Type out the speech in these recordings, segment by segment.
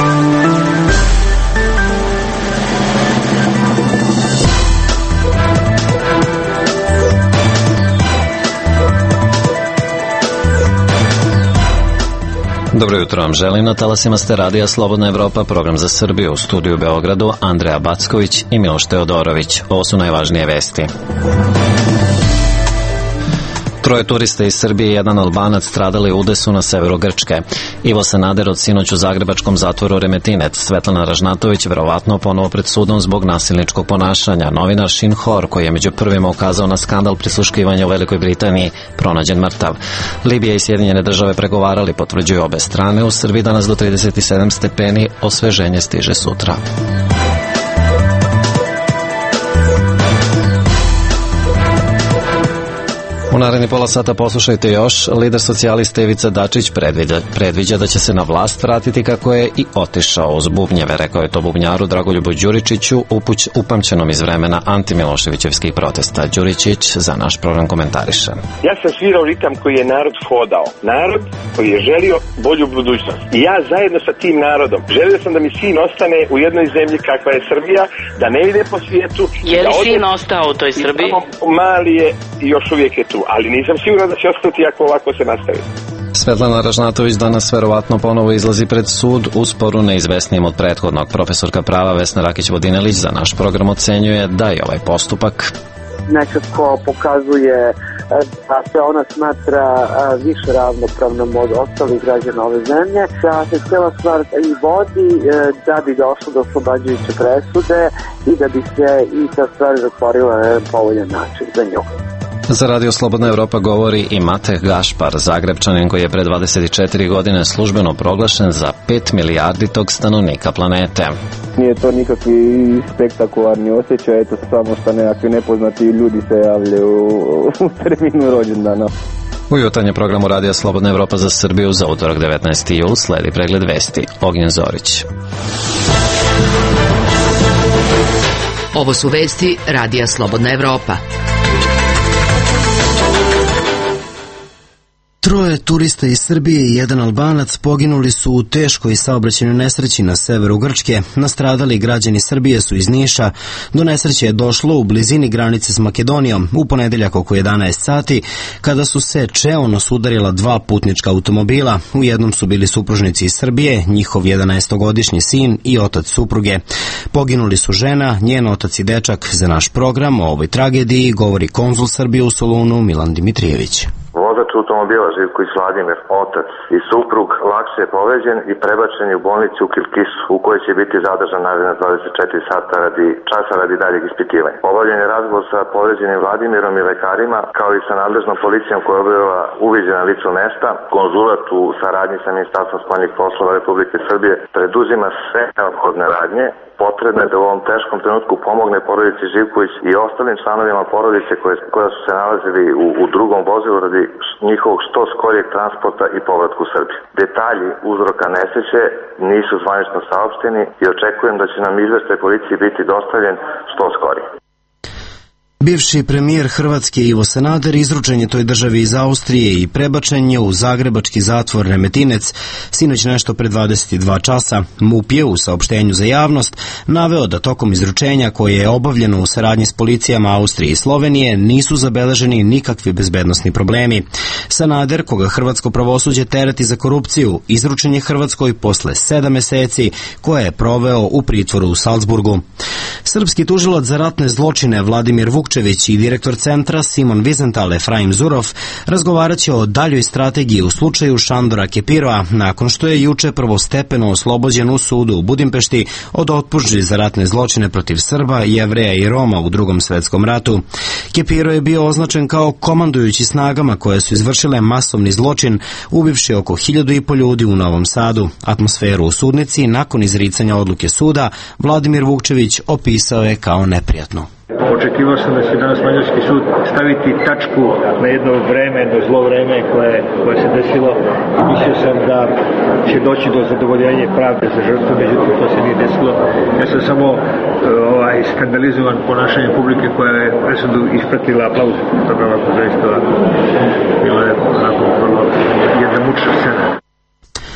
Dobro jutro vam želim, na talasima ste radija Slobodna Evropa, program za Srbiju, u studiju u Beogradu Andreja Backović i Miloš Teodorović. Ovo su najvažnije vesti. Troje turista iz Srbije i jedan Albanac stradali u udesu na severu Grčke. Ivo Sanader od sinoć u zagrebačkom zatvoru Remetinec. Svetlana Ražnatović verovatno ponovo pred sudom zbog nasilničkog ponašanja. Novinar Shin Hor, koji je među prvima ukazao na skandal prisluškivanja u Velikoj Britaniji, pronađen mrtav. Libija i Sjedinjene države pregovarali, potvrđuju obe strane. U Srbiji danas do 37 stepeni, osveženje stiže sutra. U naredni pola sata poslušajte još. Lider socijalista Ivica Dačić predviđa da će se na vlast vratiti kako je i otišao uz bubnjeve. Rekao je to bubnjaru Dragoljubu Đuričiću, upamćenom iz vremena antimiloševićevskih protesta. Đuričić za naš program komentariše. Ja sam svirao ritam koji je narod hodao. Narod koji je želio bolju budućnost. I ja zajedno sa tim narodom želio sam da mi sin ostane u jednoj zemlji kakva je Srbija, da ne ide po svijetu. Je li sin ostao u toj Srbiji? Mali je i još uvijek je tu. Ali nisam siguran da će ostati ako ovako se nastavi. Svetlana Ražnatović danas verovatno ponovo izlazi pred sud u sporu neizvesnijim od prethodnog. Profesorka prava Vesna Rakić-Vodinelić za naš program ocenjuje da je ovaj postupak nekako pokazuje da se ona smatra više ravnopravnom od ostalih građana ove zemlje, da se cijela stvar i vodi da bi došlo do oslobađajuće presude i da bi se i ta stvar zatvorila na jedan povoljan način za nju. Za Radio Slobodna Evropa govori i Mateh Gašpar, Zagrebčanin koji je pre 24 godine službeno proglašen za 5 milijarditog stanovnika planete. Nije to nikakvi spektakularni osjećaj, eto samo što nekakvi nepoznati ljudi se javljaju u terminu rođendana. U jutarnjem programu Radija Slobodna Evropa za Srbiju za utorak 19. jul sledi pregled vesti. Ognjen Zorić. Ovo su vesti Radija Slobodna Evropa. Troje turista iz Srbije i jedan Albanac poginuli su u teškoj saobraćajnoj nesreći na severu Grčke. Nastradali građani Srbije su iz Niša. Do nesreće je došlo u blizini granice s Makedonijom u ponedeljak oko 11 sati, kada su se čeono sudarila dva putnička automobila. U jednom su bili supružnici iz Srbije, njihov 11-godišnji sin i otac supruge. Poginuli su žena, njen otac i dečak. Za naš program o ovoj tragediji govori konzul Srbije u Solunu Milan Dimitrijević. Vozač automobila Živković Vladimir, otac i suprug, lakše je povređen i prebačen u bolnicu u Kilkisu, u kojoj će biti zadržan naredne 24 sata radi daljeg ispitivanja. Obavljen je razgovor sa povređenim Vladimirom i lekarima, kao i sa nadležnom policijom koja je obavila uviđaj na licu mesta. Konzulat u saradnji sa Ministarstvom spoljnih poslova Republike Srbije preduzima sve neophodne radnje potrebne da u ovom teškom trenutku pomogne porodici Živković i ostalim članovima porodice koja su se nalazili u drugom vozilu radi njihovog što skorijeg transporta i povratku u Srbiju. Detalji uzroka nesreće nisu zvanično saopšteni i očekujem da će nam izveštaj policije biti dostavljen što skorije. Bivši premijer Hrvatske Ivo Sanader izručen je toj državi iz Austrije i prebačen je u zagrebački zatvor Remetinec sinoć nešto pre 22 časa. MUP je u saopštenju za javnost naveo da tokom izručenja koje je obavljeno u saradnji s policijama Austrije i Slovenije nisu zabeleženi nikakvi bezbednosni problemi. Sanader, koga hrvatsko pravosuđe tereti za korupciju, izručen je Hrvatskoj posle 7 meseci koje je proveo u pritvoru u Salzburgu. Srpski tužilac za ratne zločine Vladimir Vukčević i direktor centra Simon Wiesenthal Efraim Zurov razgovaraće o daljoj strategiji u slučaju Šandora Kepiroa nakon što je juče prvostepeno oslobođen u sudu u Budimpešti od optužbi za ratne zločine protiv Srba, Jevreja i Roma u Drugom svetskom ratu. Kepiro je bio označen kao komandujući snagama koje su izvršile masovni zločin, ubivši oko 1.500 ljudi u Novom Sadu. Atmosferu u sudnici nakon izricanja odluke suda Vladimir Vukčević opisao je kao neprijatno. Očekivao sam da će danas mađarski sud staviti tačku na jedno vreme, jedno zlo vreme koje se desilo. Mislio sam da će doći do zadovoljenja pravde za žrtvu, međutim to se nije desilo. Ja sam samo skandalizovan ponašanjem publike koja je presudu ispratila aplauzom. To je ovako zaista bilo je onako vrlo jedna mučna scena.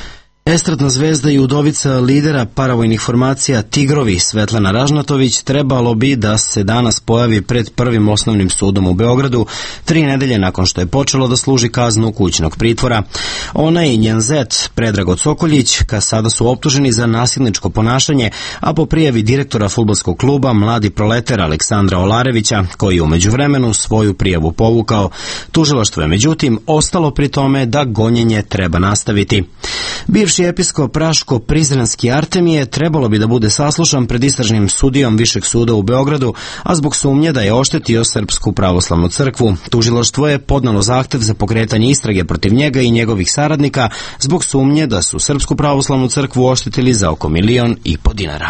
Estradna zvezda i udovica lidera paravojnih formacija Tigrovi Svetlana Ražnatović trebalo bi da se danas pojavi pred Prvim osnovnim sudom u Beogradu 3 nedelje nakon što je počelo da služi kaznu kućnog pritvora. Ona i njen zet Predrag Sokoljić sada su optuženi za nasilničko ponašanje, a po prijavi direktora fudbalskog kluba Mladi proletar Aleksandra Olarevića, koji je u međuvremenu svoju prijavu povukao. Tužilaštvo je međutim ostalo pri tome da gonjenje treba nastaviti. Bivši episkop Raško-Prizrenski Artemije trebalo bi da bude saslušan pred istražnim sudijom Višeg suda u Beogradu, a zbog sumnje da je oštetio Srpsku pravoslavnu crkvu. Tužilaštvo je podnelo zahtev za pokretanje istrage protiv njega i njegovih saradnika zbog sumnje da su Srpsku pravoslavnu crkvu oštetili za oko 1,5 miliona dinara.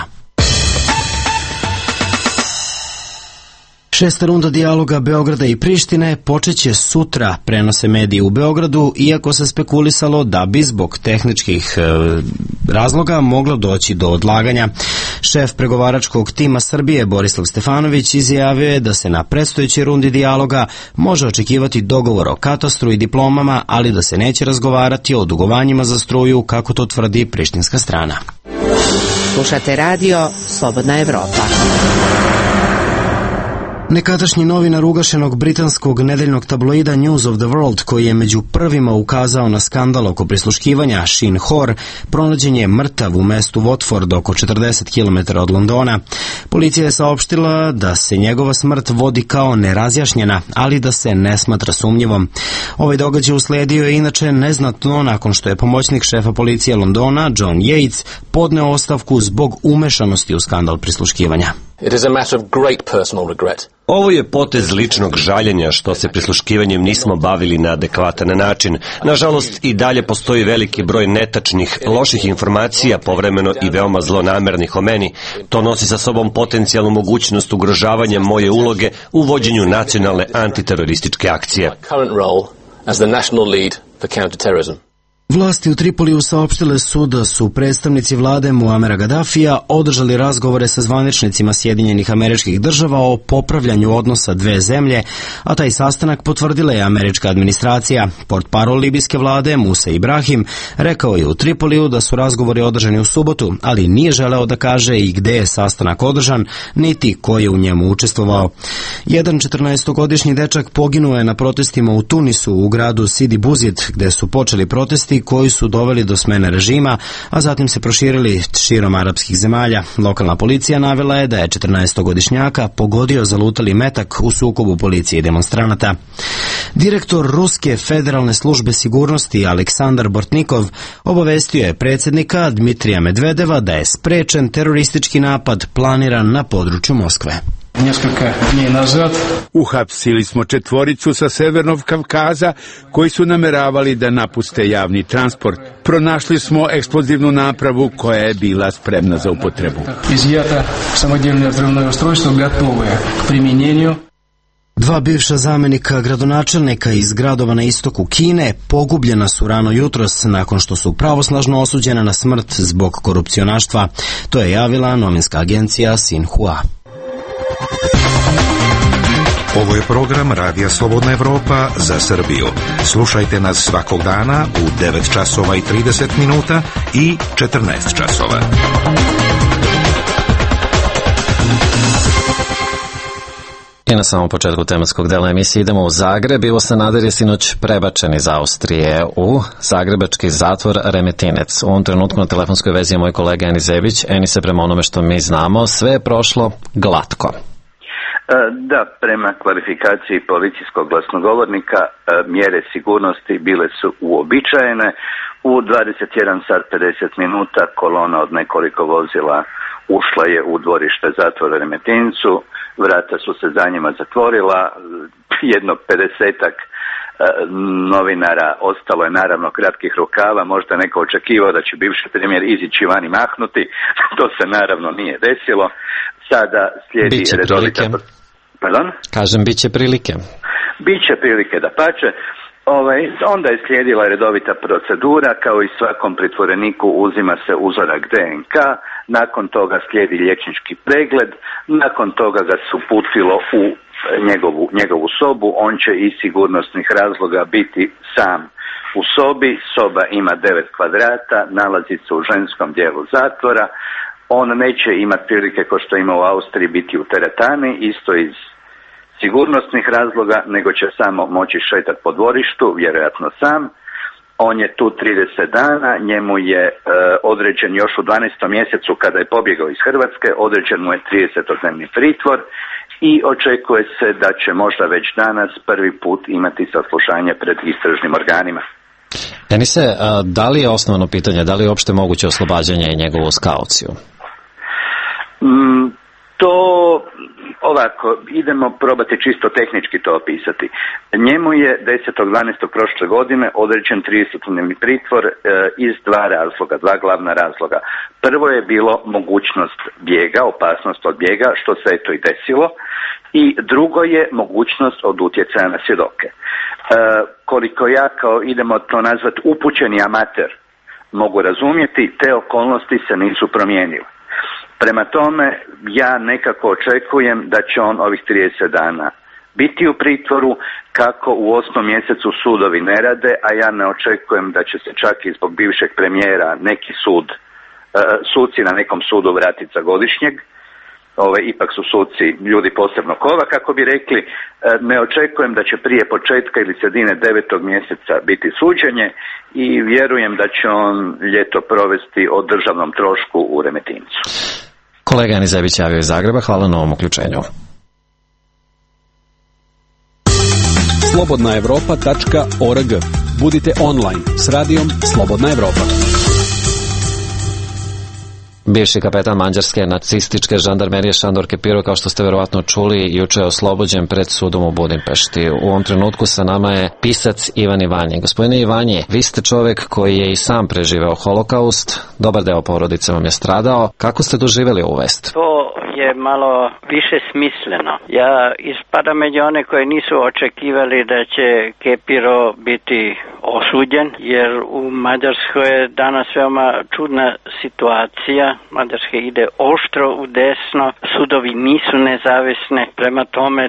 6. runda dijaloga Beograda i Prištine počeće sutra, prenose mediji u Beogradu, iako se spekulisalo da bi zbog tehničkih razloga moglo doći do odlaganja. Šef pregovaračkog tima Srbije Borislav Stefanović izjavio je da se na predstojećoj rundi dijaloga može očekivati dogovor o katastru i diplomama, ali da se neće razgovarati o dugovanjima za struju, kako to tvrdi prištinska strana. Slušate radio Slobodna Evropa. Nekadašnji novinar ugašenog britanskog nedeljnog tabloida News of the World, koji je među prvima ukazao na skandal oko prisluškivanja, Sheen Hoare, pronađen je mrtav u mestu Watford, oko 40 km od Londona. Policija je saopštila da se njegova smrt vodi kao nerazjašnjena, ali da se ne smatra sumnjivom. Ovaj događaj usledio je inače neznatno nakon što je pomoćnik šefa policije Londona, John Yates, podneo ostavku zbog umešanosti u skandal prisluškivanja. It is a matter of great personal regret. Ovo je potez ličnog žaljenja što se prisluškivanjem nismo bavili na adekvatan način. Nažalost, i dalje postoji veliki broj netačnih, loših informacija, povremeno i veoma zlonamernih o meni. To nosi sa sobom potencijalnu mogućnost ugrožavanja moje uloge u vođenju nacionalne antiterorističke akcije. Vlasti u Tripoliju saopštile su da su predstavnici vlade Muamera Gaddafija održali razgovore sa zvaničnicima Sjedinjenih Američkih Država o popravljanju odnosa dve zemlje, a taj sastanak potvrdila je američka administracija. Portparol libijske vlade Musa Ibrahim rekao je u Tripoliju da su razgovori održani u subotu, ali nije želeo da kaže i gde je sastanak održan, niti ko je u njemu učestvovao. Jedan 14-godišnji dečak poginuo je na protestima u Tunisu u gradu Sidi Bouzid, gde su počeli protesti koji su doveli do smene režima, a zatim se proširili širom arapskih zemalja. Lokalna policija navela je da je 14-godišnjaka pogodio zalutali metak u sukobu policije i demonstranata. Direktor Ruske federalne službe sigurnosti Aleksandar Bortnikov obavestio je predsjednika Dmitrija Medvedeva da je sprečen teroristički napad planiran na području Moskve. Uhapsili smo 4 sa Severnog Kavkaza koji su nameravali da napuste javni transport. Pronašli smo eksplozivnu napravu koja je bila spremna za upotrebu. Dva bivša zamenika gradonačelnika iz gradova na istoku Kine pogubljena su rano jutros nakon što su pravosnažno osuđena na smrt zbog korupcionaštva. To je javila novinska agencija Xinhua. Ovo je program Radija Slobodna Evropa za Srbiju. Slušajte nas svakog dana u 9 časova i 30 minuta i 14 časova. I na samom početku tematskog dela emisije idemo u Zagreb. Ivo Sanader je sinoć prebačen iz Austrije u zagrebački zatvor Remetinec. U ovom trenutku na telefonskoj vezi je moj kolega Eni Zebić. Eni, se prema onome što mi znamo, sve je prošlo glatko. Da, prema kvalifikaciji policijskog glasnogovornika mjere sigurnosti bile su uobičajene. U 21 sat 50 minuta kolona od nekoliko vozila ušla je u dvorište zatvora Remetincu, vrata su se za njima zatvorila, jedno 50-ak novinara ostalo je naravno kratkih rukava, možda neko očekivao da će bivši premijer izići van i mahnuti, to se naravno nije desilo. Sada slijedi redovita... Pardon? Kažem, bit će prilike. Biće prilike, da pače. Onda je slijedila redovita procedura, kao i svakom pritvoreniku uzima se uzorak DNK, nakon toga slijedi liječnički pregled, nakon toga ga se uputilo u njegovu sobu, on će iz sigurnosnih razloga biti sam u sobi. Soba ima 9 kvadrata, nalazi se u ženskom dijelu zatvora. On neće imati prilike, kao što ima u Austriji, biti u teretani, isto iz sigurnosnih razloga, nego će samo moći šetati po dvorištu, vjerojatno sam. On je tu 30 dana, njemu je određen još u 12. mjesecu kada je pobjegao iz Hrvatske, određen mu je 30-dnevni pritvor i očekuje se da će možda već danas prvi put imati saslušanje pred istražnim organima. Enise, da li je osnovno pitanje, da li je uopšte moguće oslobađanje i njegovu kauciju? To ovako, idemo probati čisto tehnički to opisati. Njemu je 10.12. prošle godine određen 30-dnevni pritvor iz dva glavna razloga. Prvo je bilo mogućnost bijega, opasnost od bijega, što se eto i desilo, i drugo je mogućnost od utjecaja na svjedoke. Koliko ja, kao idemo to nazvati upućeni amater, mogu razumjeti, te okolnosti se nisu promijenile. Prema tome, ja nekako očekujem da će on ovih 30 dana biti u pritvoru, kako u 8. mjesecu sudovi ne rade, a ja ne očekujem da će se čak i zbog bivšeg premijera neki suci na nekom sudu vratiti za godišnjeg. Ipak su suci ljudi posebno kova, kako bi rekli. Ne očekujem da će prije početka ili sredine 9. mjeseca biti suđenje i vjerujem da će on ljeto provesti o državnom trošku u Remetincu. Kolega Ani Zebić javio iz Zagreba, hvala na ovom uključenju. slobodnaevropa.org. Budite online s radijom Slobodna Evropa. Bivši kapetan mađarske nacističke žandarmerije Šandor Kepiro, kao što ste verovatno čuli, juče je oslobođen pred sudom u Budimpešti. U ovom trenutku sa nama je pisac Ivan Ivanji. Gospodine Ivanji, vi ste čovjek koji je i sam preživeo holokaust, dobar deo porodice vam je stradao. Kako ste doživjeli ovu vest? To je malo više smisleno. Ja ispadam među one koji nisu očekivali da će Kepiro biti osuđen, jer u Mađarskoj je danas veoma čudna situacija. Mađarska ide oštro u desno, sudovi nisu nezavisne, prema tome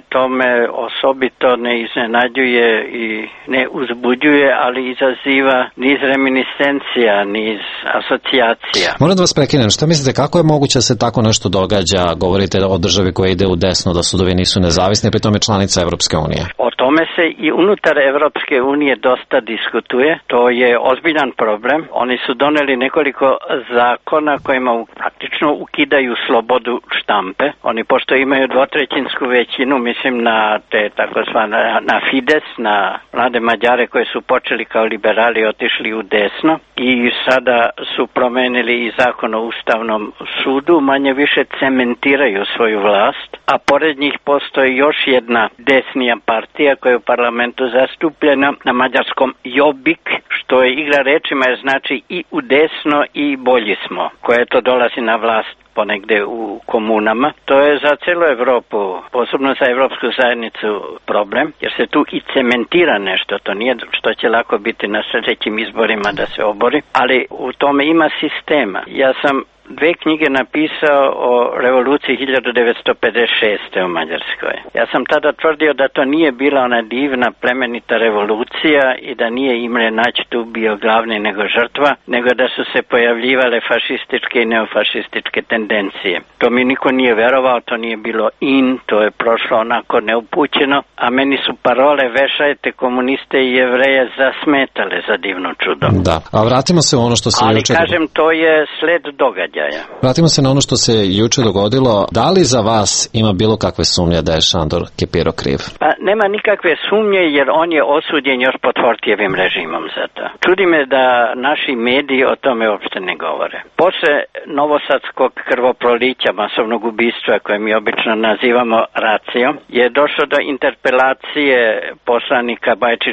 osobito ne iznenađuje i ne uzbuđuje, ali izaziva niz reminiscencija, niz asocijacija. Moram da vas prekinem, šta mislite, kako je moguće da se tako nešto događa? Govorite o državi koja ide u desno, da sudovi nisu nezavisni, pri tome članica Evropske unije. O tome se i unutar Evropske unije dosta diskutuje. To je ozbiljan problem. Oni su doneli nekoliko zakona kojima praktično ukidaju slobodu štampe. Oni pošto imaju dvotrećinsku većinu, mislim na te takozvane na Fides, na mlade Mađare koji su počeli kao liberali, otišli u desno i sada su promenili i zakon o Ustavnom sudu, manje više cementiraju svoju vlast, a pored njih postoji još jedna desnija partija koja je u parlamentu zastupljena na mađarskom Jobbik, što je igra rečima, jer znači i u desno i bolji smo, koje to dolazi na vlast ponegde u komunama. To je za celu Evropu, posebno za Evropsku zajednicu, problem, jer se tu i cementira nešto. To nije što će lako biti na sljedećim izborima da se obori, ali u tome ima sistema. Ja sam 2 knjige napisao o revoluciji 1956. u Mađarskoj. Ja sam tada tvrdio da to nije bila ona divna plemenita revolucija i da nije Imre Nać tu bio glavni nego žrtva, nego da su se pojavljivale fašističke i neofašističke tendencije. To mi niko nije verovao, to nije bilo to je prošlo onako neupućeno, a meni su parole vešajte komuniste i Jevreje zasmetale za divno čudo. Da, a vratimo se u ono što se juče... Ali kažem, to je sled događaja. Vratimo se na ono što se juče dogodilo. Da li za vas ima bilo kakve sumnje da je Šandor Kepiro kriv? Pa nema nikakve sumnje, jer on je osuđen još pod Fortijevim režimom za to. Čudi me da naši mediji o tome uopšte ne govore. Posle novosadskog krvoprolića, masovnog ubistva koje mi obično nazivamo racijom, je došlo do interpelacije poslanika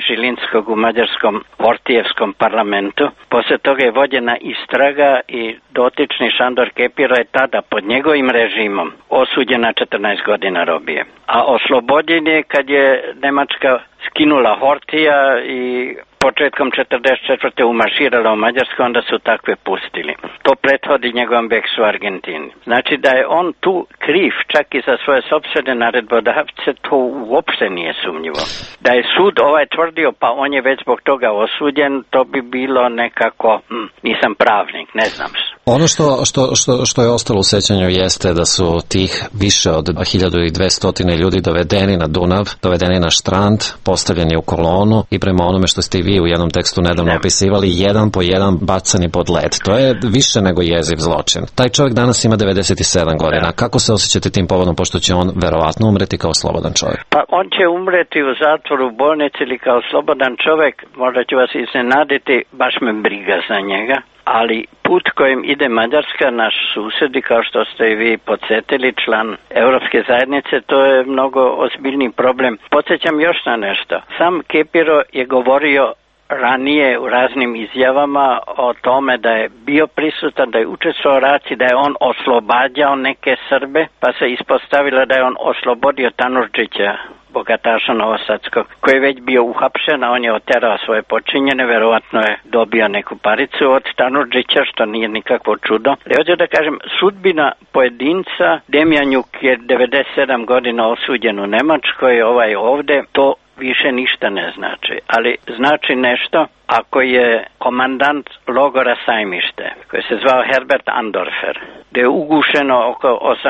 Bajčić-Žilinskog u mađarskom Fortijevskom parlamentu. Posle toga je vođena istraga i dotični Šandor Kepiro je tada pod njegovim režimom osuđen na 14 godina robije. A oslobođen je kad je Nemačka skinula Hortija i početkom 44. umarširala u Mađarsku, onda su takve pustili. To prethodi njegovom beksu u Argentini. Znači da je on tu kriv čak i za svoje sopstvene naredbodavce, to uopšte nije sumnjivo. Da je sud tvrdio pa on je već zbog toga osuđen, to bi bilo nekako, nisam pravnik, ne znam. Ono što je ostalo u sećanju jeste da su tih više od 1200 ljudi dovedeni na Dunav, dovedeni na štrand, postavljeni u kolonu i prema onome što ste i vi u jednom tekstu nedavno opisivali, jedan po jedan bacani pod led. To je više nego jeziv zločin. Taj čovjek danas ima 97 godina. Kako se osjećate tim povodom, pošto će on verovatno umreti kao slobodan čovjek? Pa on će umreti u zatvoru, u bolnici ili kao slobodan čovjek, možda ću vas iznenaditi, baš me briga za njega. Ali put kojim ide Mađarska, naš susjedi, kao što ste i vi podsjetili, član Europske zajednice, to je mnogo ozbiljni problem. Podsjećam još na nešto. Sam Kepiro je govorio ranije u raznim izjavama o tome da je bio prisutan, da je učestvovao u raciji, da je on oslobađao neke Srbe, pa se ispostavilo da je on oslobodio Tanurdžića, bogataša novosadskog, koji je već bio uhapšen, a on je oterao svoje počinjene, verovatno je dobio neku paricu od Tanurdžića, što nije nikakvo čudo. Hoću da kažem, sudbina pojedinca, Demjanjuk je 97 godina osuđen u Nemačkoj, ovde, to više ništa ne znači, ali znači nešto ako je komandant logora Sajmište, koji se zvao Herbert Andorfer, gdje je ugušeno oko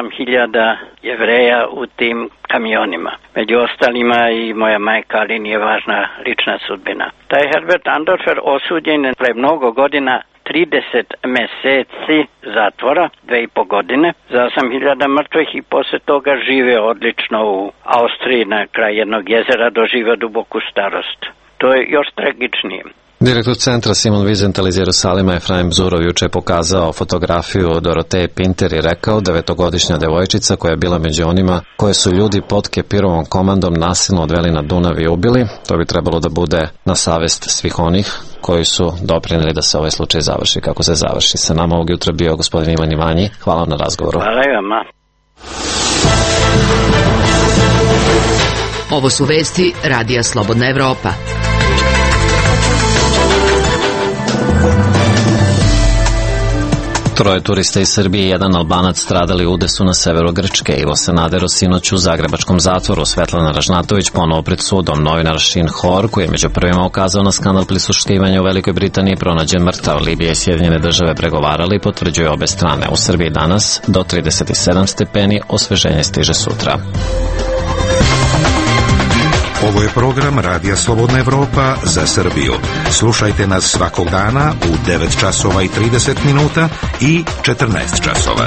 8000 Jevreja u tim kamionima. Među ostalima i moja majka, ali nije važna lična sudbina. Taj Herbert Andorfer osuđen je pre mnogo godina 30 meseci zatvora, 2,5 godine, za 8000 mrtvih i posle toga žive odlično u Austriji, na kraj jednog jezera doživio duboku starost. To je još tragičnije. Direktor centra Simon Wiesenthal iz Jerusalima Efraim Bzurov juče je pokazao fotografiju Doroteje Pinter i rekao 9-godišnja devojčica koja je bila među onima koje su ljudi pod Kepirovom komandom nasilno odveli na Dunav i ubili. To bi trebalo da bude na savest svih onih koji su doprineli da se ovaj slučaj završi kako se završi. Sa nama ovog jutra bio gospodin Ivan Ivanji. Hvala na razgovoru. Hvala i vama. Ovo su vesti Radija Slobodna Evropa. Troje turista iz Srbije i jedan Albanac stradali u udesu na severu Grčke. Ivo Sanader sinoć u zagrebačkom zatvoru. Svetlana Ražnatović ponovo pred sudom. Novinar Shin Hor, koji je među prvima ukazao na skandal prisluškivanja u Velikoj Britaniji, pronađen mrtav. Libija i Sjedinjene države pregovarali i potvrđuju obe strane. U Srbiji danas do 37 stepeni, osveženje stiže sutra. Ovo je program Radija Slobodna Evropa za Srbiju. Slušajte nas svakog dana u 9 časova i 30 minuta i 14 časova.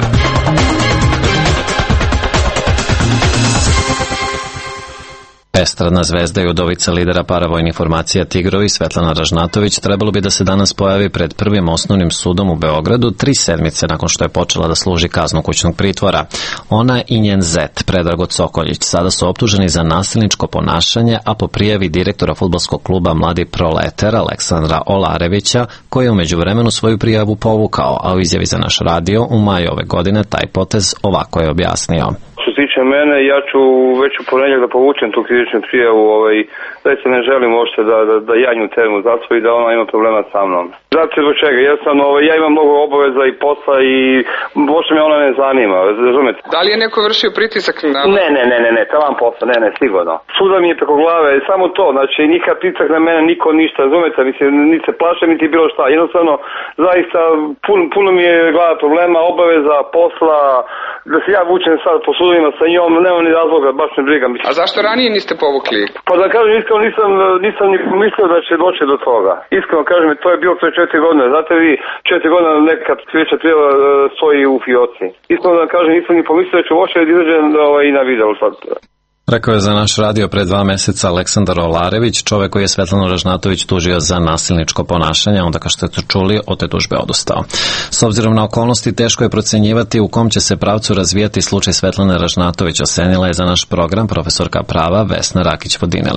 Estradna zvezda i udovica lidera paravojnih formacija Tigrovi, Svetlana Ražnatović, trebalo bi da se danas pojavi pred prvim osnovnim sudom u Beogradu 3 sedmice nakon što je počela da služi kaznu kućnog pritvora. Ona i njen zet, Predrago Cokoljić, sada su optuženi za nasilničko ponašanje, a po prijavi direktora fudbalskog kluba Mladi Proletar Aleksandra Olarevića, koji je u međuvremenu svoju prijavu povukao, a u izjavi za naš radio u maju ove godine taj potez ovako je objasnio. Što se tiče mene, ja ću već u ponedjeljak da povučem tu krivičnu prijavu, da se ne želim uopšte da ja nju termu zatvori i da ona ima problema sa mnom. Znate zbog čega, ja imam mnogo obaveza i posla i uopšte me ona ne zanima, razumete? Da li je neko vršio pritisak na... Ne, tavan posla, ne, sigurno. Suda mi je preko glave, samo to, znači nikad pritisak na mene, niko ništa, razumete, mislim, niti se plašem, niti bilo šta, jednostavno, zaista, puno mi je glava problema, obaveza, posla, da se ja vučem sad po sudovima sa njom, nema ni razloga, baš me briga. A zašto ranije niste povukli? Pa da kažem, iskreno nisam ni mislio da će doći do toga. Iskreno kažem, to je bilo pre 4 godine. Znate vi, 4 godine neka krivična prijava stoji u fioci. Iskreno da kažem, nisam ni pomislio da ću uopšte da izađem i na video sad. Rekao je za naš radio pre 2 meseca Aleksandar Olarević, čovek koji je Svetlanu Ražnatović tužio za nasilničko ponašanje, onda kao što ste čuli, od te tužbe odustao. S obzirom na okolnosti, teško je procenjivati u kom će se pravcu razvijati slučaj Svetlane Ražnatović, ocenila je za naš program profesorka prava Vesna Rakić-Vodinelić.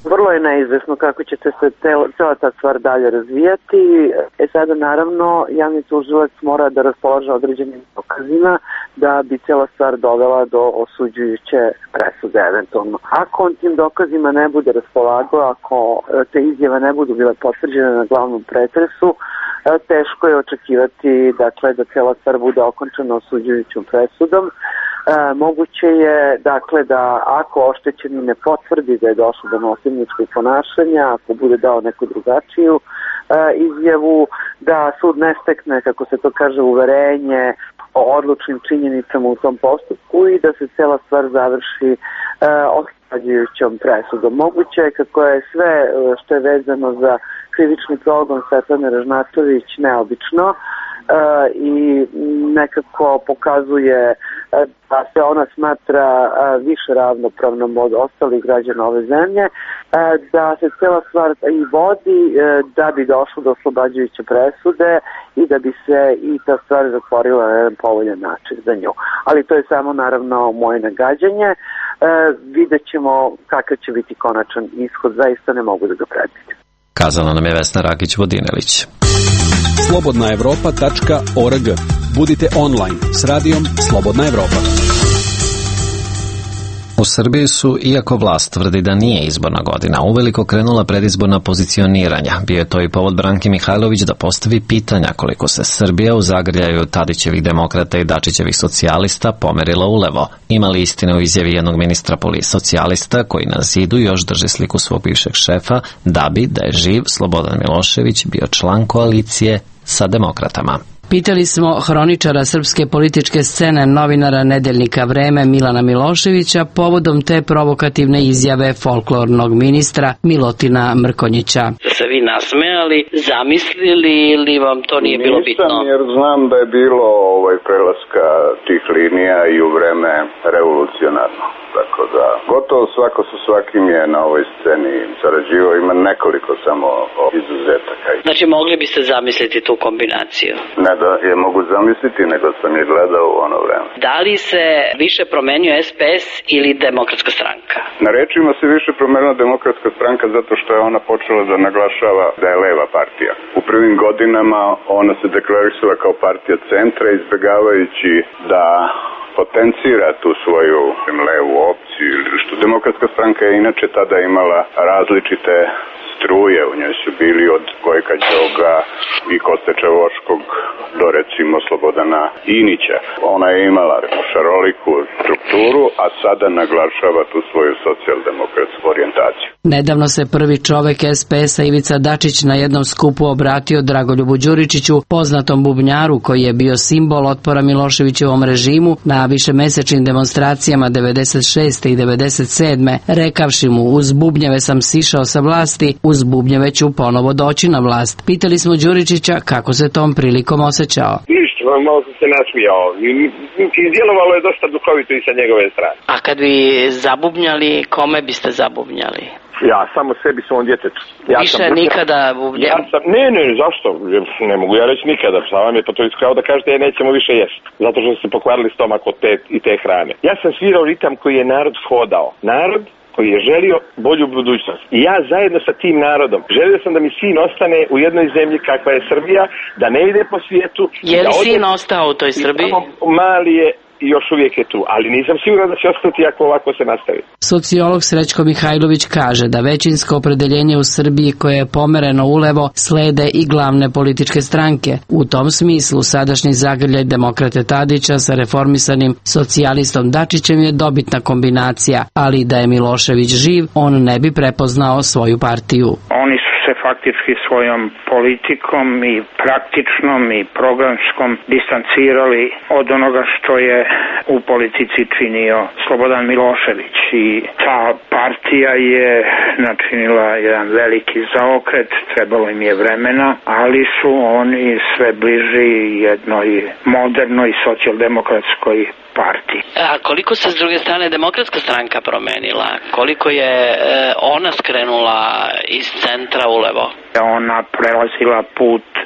Vrlo je neizvesno kako će se cela ta stvar dalje razvijati. Sada naravno javni tužilac mora da raspolaže određenim dokazima da bi cela stvar dovela do osuđujuće presude eventualno. Ako on tim dokazima ne bude raspolagao, ako te izjave ne budu bile potvrđene na glavnom pretresu, teško je očekivati da cela stvar bude okončana osuđujućom presudom. Moguće je da ako oštećeni ne potvrdi da je došlo do nasilničkog ponašanja, ako bude dao neku drugačiju izjavu, da sud ne stekne, kako se to kaže, uverenje o odlučnim činjenicama u tom postupku i da se cela stvar završi oslobađajućom presudom. Moguće je, kako je sve što je vezano za krivični progon Svetlane Ražnatović neobično i nekako pokazuje da se ona smatra više ravnopravnom od ostalih građana ove zemlje, da se cela stvar i vodi da bi došlo do oslobađajuće presude i da bi se i ta stvar zatvorila na jedan povoljan način za nju. Ali to je samo naravno moje nagađanje. Vidjet ćemo kakav će biti konačan ishod, zaista ne mogu da ga predvidim. Kazala nam je Vesna Rakić-Vodinelić. slobodnaevropa.org. Budite online s radijom Slobodna Evropa. U Srbiji su, iako vlast tvrdi da nije izborna godina, uveliko krenula predizborna pozicioniranja. Bio je to i povod Branki Mihajlović da postavi pitanja koliko se Srbija u zagrljaju Tadićevih demokrata i Dačićevih socijalista pomerila ulevo. Ima li istine u izjavi jednog ministra socijalista koji na zidu još drži sliku svog bivšeg šefa da bi, da je živ, Slobodan Milošević bio član koalicije sa demokratama? Pitali smo hroničara srpske političke scene, novinara Nedeljnika Vreme Milana Miloševića povodom te provokativne izjave folklornog ministra Milotina Mrkonjića. Se vi nasmejali, zamislili ili vam to nije bilo bitno? Nisam, jer znam da je bilo prelaska tih linija i u vreme revolucionarno. Tako da, gotovo svako sa svakim je na ovoj sceni sarađivao, ima nekoliko samo izuzetaka. Znači, mogli biste zamisliti tu kombinaciju? Ne da je mogu zamisliti, nego sam je gledao u ono vreme. Da li se više promenio SPS ili Demokratska stranka? Na rečima se više promenila Demokratska stranka zato što je ona počela da naglašava da je leva partija. U prvim godinama ona se deklarisala kao partija centra, izbegavajući da potencira tu svoju levu opciju, što Demokratska stranka je inače tada imala različite struje, u njoj su bili od Gojka Đoga i Koste Čavoškog do recimo Slobodana Inića. Ona je imala šaroliku strukturu, a sada naglašava tu svoju socijaldemokratsku orijentaciju. Nedavno se prvi čovek SPS-a Ivica Dačić na jednom skupu obratio Dragoljubu Đuričiću, poznatom bubnjaru koji je bio simbol otpora Miloševićevom režimu na višemesečnim demonstracijama 96. i 97. rekavši mu: uz bubnjeve sam sišao sa vlasti, uz bubnjeve ću ponovo doći na vlast. Pitali smo Đuričića kako se tom prilikom osjećao. Ništa, malo sam se nasmijao. Djelovalo je dosta duhovito i sa njegove strane. A kad bi zabubnjali, kome biste zabubnjali? Ja samo sebi, svom djetetu. Više nikada bubnjam? Ne, zašto? Ne mogu ja reći nikada. Šta vam je, pa to je kao da kažete nećemo više jesti. Zato što ste pokvarili stomak od te hrane. Ja sam svirao ritam koji je narod hodao. Narod koji je želio bolju budućnost. I ja zajedno sa tim narodom želio sam da mi sin ostane u jednoj zemlji kakva je Srbija, da ne ide po svijetu. Je li sin ostao u toj Srbiji? Mali je i još uvijek je tu, ali nisam siguran da će ostati ako ovako se nastavi. Sociolog Srećko Mihajlović kaže da većinsko opredeljenje u Srbiji koje je pomereno ulevo slede i glavne političke stranke. U tom smislu sadašnji zagrljaj demokrate Tadića sa reformisanim socijalistom Dačićem je dobitna kombinacija, ali da je Milošević živ, on ne bi prepoznao svoju partiju. Oni su se faktički svojom politikom i praktičnom i programskom distancirali od onoga što je u politici činio Slobodan Milošević i ta partija je načinila jedan veliki zaokret, trebalo im je vremena, ali su oni sve bliži jednoj modernoj socijaldemokratskoj partiji. A koliko se s druge strane Demokratska stranka promenila? Koliko je ona skrenula iz centra ulevo? Ona prelazila put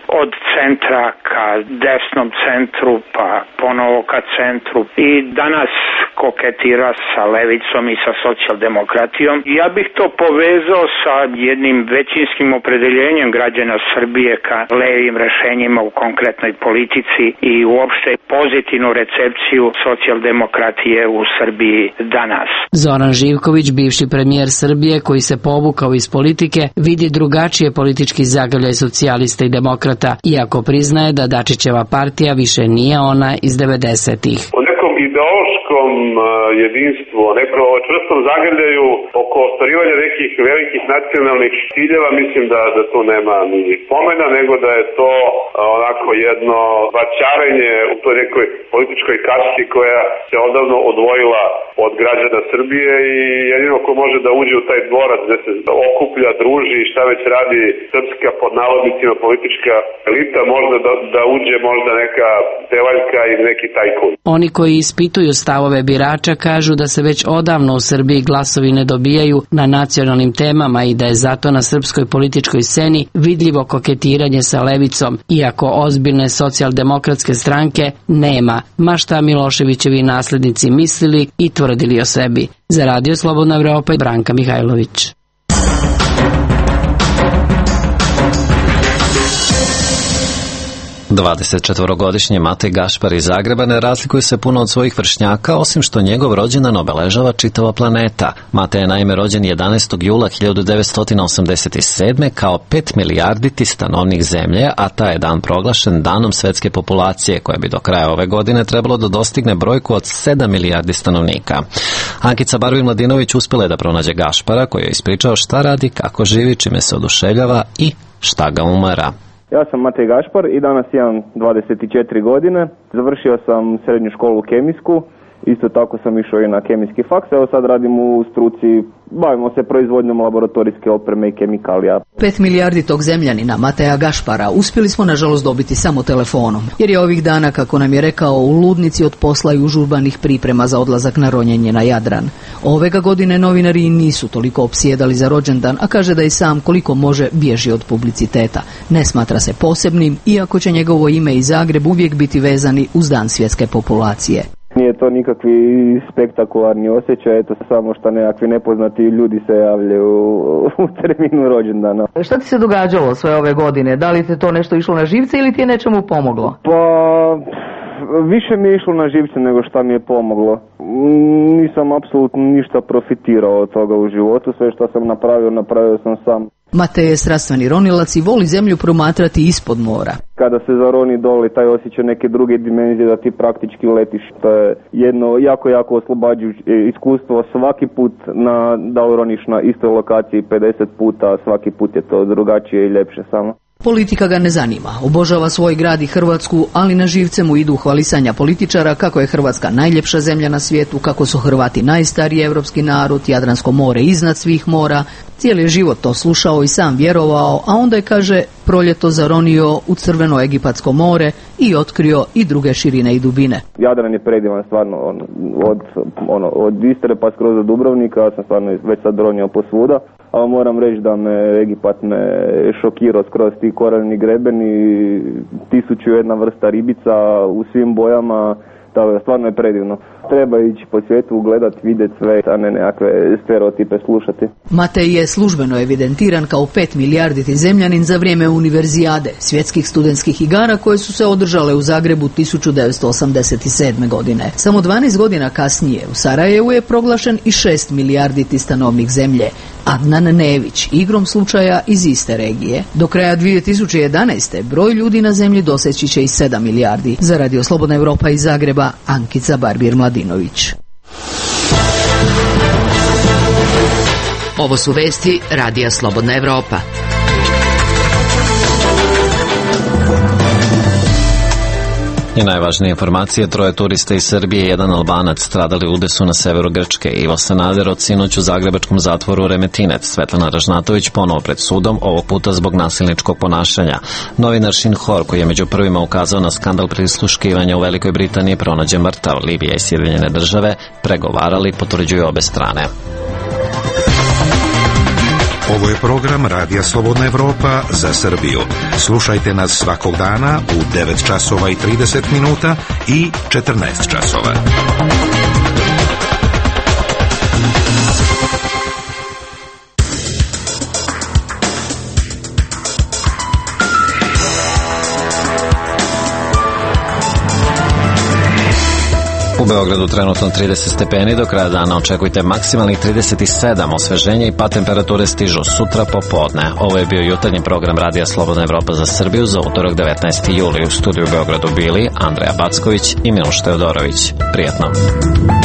od centra ka desnom centru, pa ponovo ka centru i danas koketira sa levicom i sa socijaldemokratijom. Ja bih to povezao sa jednim većinskim opredeljenjem građana Srbije ka levim rešenjima u konkretnoj politici i uopšte pozitivnu recepciju socijaldemokratije u Srbiji danas. Zoran Živković, bivši premijer Srbije koji se povukao iz politike, vidi drugačije politički zagrljaj socijalista i demokrata, iako priznaje da Dačićeva partija više nije ona iz 90-ih. U nekom ideološkom jedinstvu, nekom čvrstom zagrljaju oko ostvarivanja nekih velikih nacionalnih ciljeva, mislim da tu nema ni pomena, nego da je to onako jedno vaćarenje u toj nekoj političkoj kasti koja se odavno odvojila od građana Srbije i jedino ko može da uđe u taj dvorac gde se okuplja, druži i šta već radi srpska pod navodnicima politička elita, možda da uđe možda neka devaljka ili neki tajkun. Oni koji ispituju stavove birača kažu da se već odavno u Srbiji glasovi ne dobijaju na nacionalnim temama i da je zato na srpskoj političkoj sceni vidljivo koketiranje sa levicom, iako ozbiljne socijaldemokratske stranke nema, ma šta Miloševićevi naslednici mislili i tvrdili o sebi. Za Radio Slobodna Evropa i Branka Mihajlović. 24-godišnji Matej Gašpar iz Zagreba ne razlikuje se puno od svojih vršnjaka, osim što njegov rođendan obeležava čitava planeta. Matej je naime rođen 11. jula 1987. kao 5 milijarditi stanovnik zemlje, a taj je dan proglašen danom svetske populacije, koja bi do kraja ove godine trebalo da dostigne brojku od 7 milijardi stanovnika. Ankica Barbir-Mladinović uspjela je da pronađe Gašpara, koji je ispričao šta radi, kako živi, čime se oduševljava i šta ga umara. Ja sam Matej Gašpar i danas imam 24 godine. Završio sam srednju školu kemijsku, isto tako sam išao i na kemijski faks. Evo sad radim u struci, bavimo se proizvodnjom laboratorijske opreme i kemikalija. 5 milijardi tog zemljanina Mateja Gašpara uspjeli smo nažalost dobiti samo telefonom, jer je ovih dana, kako nam je rekao, u ludnici od posla i užurbanih priprema za odlazak na ronjenje na Jadran. Ove ga godine novinari nisu toliko opsjedali za rođendan, a kaže da i sam koliko može bježi od publiciteta. Ne smatra se posebnim, iako će njegovo ime i Zagreb uvijek biti vezani uz dan svjetske populacije. Nije to nikakvi spektakularni osjećaj, eto samo što nekakvi nepoznati ljudi se javljaju u terminu rođendana. Šta ti se događalo sve ove godine? Da li te to nešto išlo na živce ili ti je nečemu pomoglo? Pa više mi je išlo na živce nego šta mi je pomoglo. Nisam apsolutno ništa profitirao od toga u životu, sve što sam napravio sam sam. Matej je strastveni ronilac i voli zemlju promatrati ispod mora. Kada se zaroni dole, taj osjećaj neke druge dimenzije da ti praktički letiš. To je jedno jako oslobađajuće iskustvo. Svaki put da uroniš na istoj lokaciji 50 puta, svaki put je to drugačije i ljepše samo. Politika ga ne zanima, obožava svoj grad i Hrvatsku, ali na živce mu idu hvalisanja političara kako je Hrvatska najljepša zemlja na svijetu, kako su Hrvati najstariji evropski narod, Jadransko more iznad svih mora. Cijeli je život to slušao i sam vjerovao, a onda je, kaže, proljeto zaronio u crveno Egipatsko more i otkrio i druge širine i dubine. Jadran je predivan stvarno, od Istre pa skroz do Dubrovnika, ja sam stvarno već sad ronio posvuda, ali moram reći da me Egipat šokirao skroz ti koralni grebeni, 1001 vrsta ribica u svim bojama. Da, stvarno je predivno. Treba ići po svijetu, gledat, vidjeti sve, a ne nekakve stereotipe slušati. Matej je službeno evidentiran kao 5 milijarditi zemljanin za vrijeme univerzijade, svjetskih studentskih igara koje su se održale u Zagrebu 1987. godine. Samo 12 godina kasnije u Sarajevu je proglašen i 6 milijarditi stanovnik zemlje. Adnan Nević, igrom slučaja iz iste regije. Do kraja 2011. broj ljudi na zemlji doseći će i 7 milijardi. Za Radio Slobodna Evropa iz Zagreba, Ankica Barbir-Mladinović. Ovo su vesti Radija Slobodna Evropa. I najvažnije informacije, 3 turista iz Srbije i 1 Albanac stradali u udesu na severu Grčke. Ivo Sanader od sinoć u zagrebačkom zatvoru Remetinec. Svetlana Ražnatović ponovo pred sudom, ovog puta zbog nasilničkog ponašanja. Novinar Shin Hor, koji je među prvima ukazao na skandal prisluškivanja u Velikoj Britaniji, pronađen mrtav. Libija i Sjedinjene Države pregovarali, potvrđuju obe strane. Ovo je program Radija Slobodna Evropa za Srbiju. Slušajte nas svakog dana u 9 časova i 30 minuta i 14 časova. U Beogradu trenutno 30 stepeni, do kraja dana očekujte maksimalnih 37, osveženje i pad temperature stižu sutra popodne. Ovo je bio jutarnji program Radija Slobodna Evropa za Srbiju za utorak 19. juli. U studiju u Beogradu bili Andreja Backović i Miloš Teodorović. Prijetno.